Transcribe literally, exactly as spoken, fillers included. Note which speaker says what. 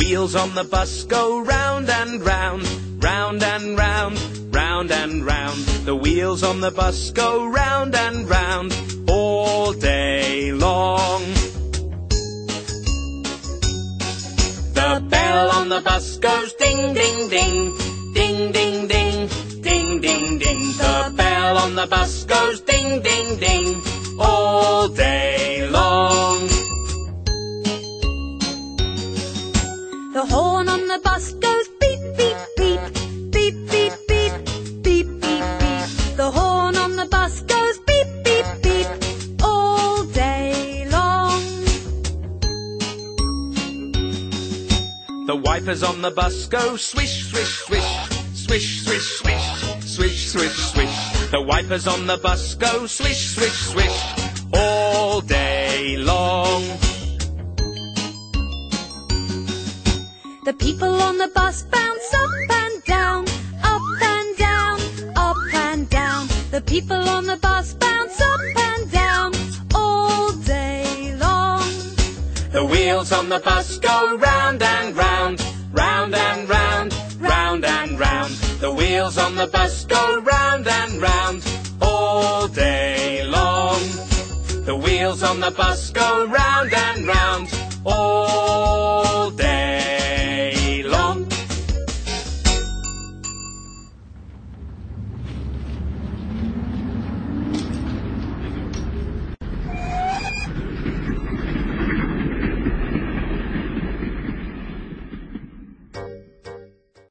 Speaker 1: wheels on the bus go round and round, round and round, round and round. The wheels on the bus go round and round all day long. The bell on the bus goes ding, ding, ding, ding, ding, ding, ding, ding, ding. The bell on the bus goes ding, ding, ding, all day long.
Speaker 2: The horn on the bus goes beep, beep, beep, beep, beep, beep, beep, beep, beep. The horn on the bus goes beep, beep, beep, all day long.
Speaker 1: The wipers on the bus go swish, swish, swish, swish, swish, swish, swish, swish, swish. The wipers on the bus go swish, swish, swish, all day long.
Speaker 2: The people on the bus bounce up and down, up and down, up and down. The people on the bus bounce up and down all day long.
Speaker 1: The wheels on the bus go round and round, round and round, round and round. The wheels on the bus go round and round all day long. The wheels on the bus go round